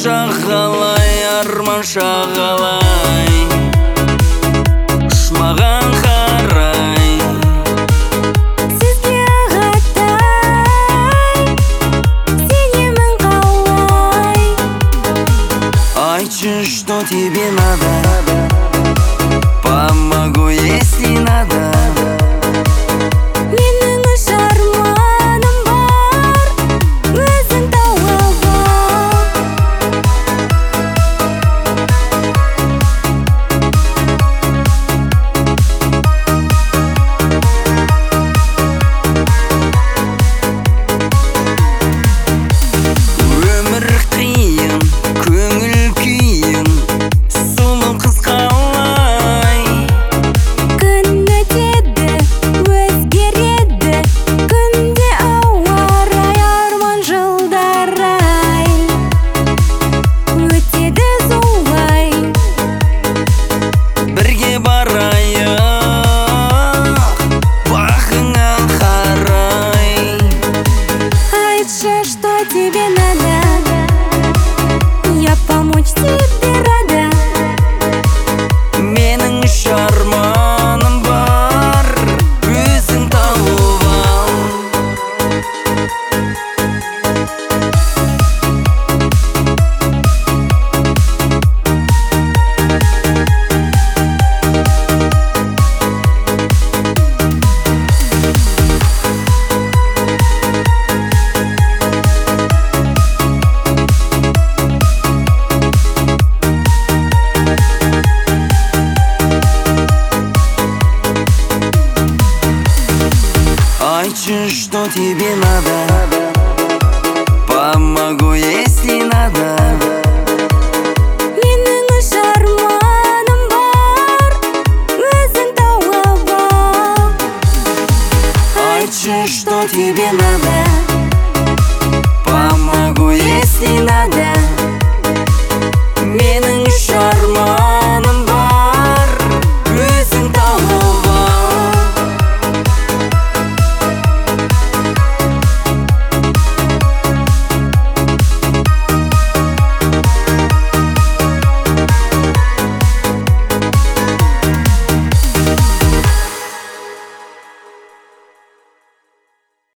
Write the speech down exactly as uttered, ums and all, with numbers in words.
шағалай, арман шағалай, ұшмаған қарай. Сізге ағатай, сенемін қалай. Айтшы, что тебе надо, помогу, если надо. Менің үш арманым бар, өзің тауып ал. Өмір қиын, көңіл күйін, сұлу қыз қалай. Күн өтеді, өзгереді, күнде ауа рай, арман жылдар-ай. Өтеді солай. Бірге барайық, бағыңа қарай. Айтшы, что тебе надо, я помочь тебе рада. Менің үш арманым бар, өзің тауып ал. Айтшы, что тебе надо,